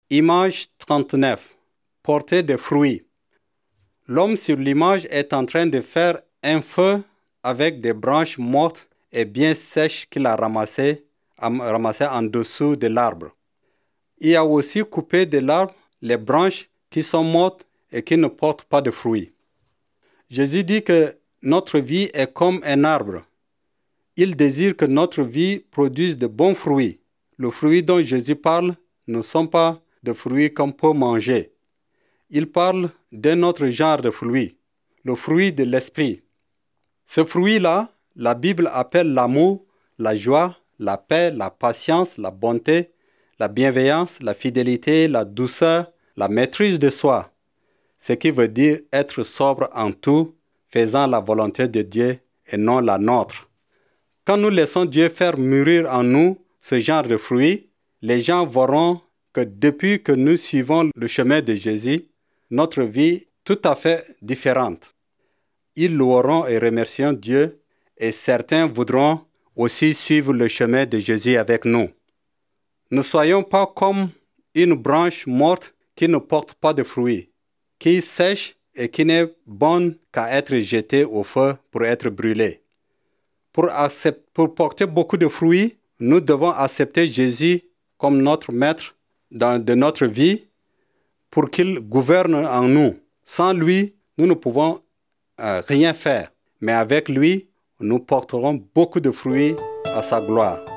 Image 39. Porter des fruits. L'homme sur l'image est en train de faire un feu avec des branches mortes et bien sèches qu'il a ramassées en dessous de l'arbre. Il a aussi coupé de l'arbre les branches qui sont mortes et qui ne portent pas de fruits. Jésus dit que notre vie est comme un arbre. Il désire que notre vie produise de bons fruits. Le fruit dont Jésus parle ne sont pas de fruits qu'on peut manger. Il parle d'un autre genre de fruit, le fruit de l'esprit. Ce fruit-là, la Bible appelle l'amour, la joie, la paix, la patience, la bonté, la bienveillance, la fidélité, la douceur, la maîtrise de soi. Ce qui veut dire être sobre en tout, faisant la volonté de Dieu et non la nôtre. Quand nous laissons Dieu faire mûrir en nous ce genre de fruits, les gens verront que depuis que nous suivons le chemin de Jésus, notre vie est tout à fait différente. Ils loueront et remercieront Dieu et certains voudront aussi suivre le chemin de Jésus avec nous. Ne soyons pas comme une branche morte qui ne porte pas de fruits, qui sèche et qui n'est bonne qu'à être jetée au feu pour être brûlée. Pour porter beaucoup de fruits, nous devons accepter Jésus comme notre maître de notre vie pour qu'il gouverne en nous. Sans lui, nous ne pouvons rien faire. Mais avec lui, nous porterons beaucoup de fruits à sa gloire.